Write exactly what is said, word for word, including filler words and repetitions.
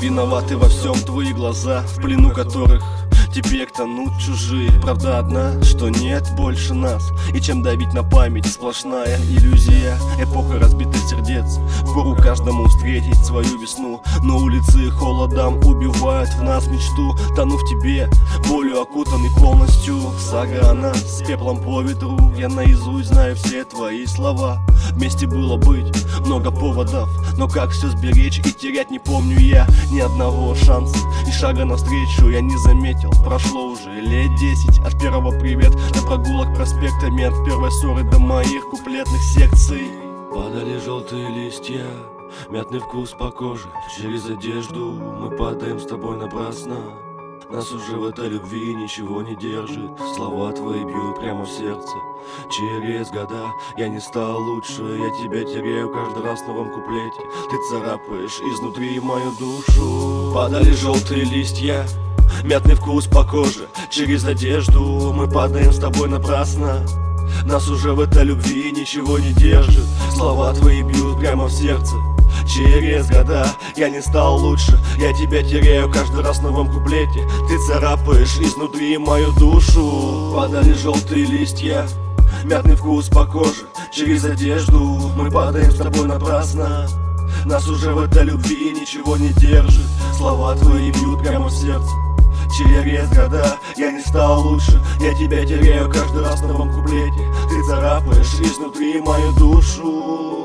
Виноваты во всем твои глаза, в плену которых теперь тонут чужие. Правда одна, что нет больше нас, и чем давить на память, сплошная иллюзия. Эпоха разбитых сердец, впору каждому встретить свою весну. Но улицы холодом убивают в нас мечту. Тону в тебе, болью окутанный полностью. Сага о нас, с пеплом по ветру. Я наизусть знаю все твои слова. Вместе было быть, много поводов, но как все сберечь и терять не помню я ни одного шанса. И шага навстречу я не заметил. Прошло уже лет десять от первого привет до прогулок проспектами, от первой ссоры до моих куплетных секций. Падали желтые листья, мятный вкус по коже, через одежду мы падаем с тобой напрасно. Нас уже в этой любви ничего не держит, слова твои бьют прямо в сердце. Через года я не стал лучше, я тебя теряю каждый раз в новом куплете. Ты царапаешь изнутри мою душу. Падали желтые листья, мятный вкус по коже, через одежду мы падаем с тобой напрасно. Нас уже в этой любви ничего не держит, слова твои бьют прямо в сердце. Через года я не стал лучше, я тебя теряю каждый раз в новом куплете. Ты царапаешь изнутри мою душу. Падали желтые листья, мятный вкус по коже, через одежду мы падаем с тобой напрасно. Нас уже в этой любви ничего не держит, слова твои бьют прямо в сердце. Через года я не стал лучше, я тебя теряю каждый раз в новом куплете. Ты царапаешь изнутри мою душу.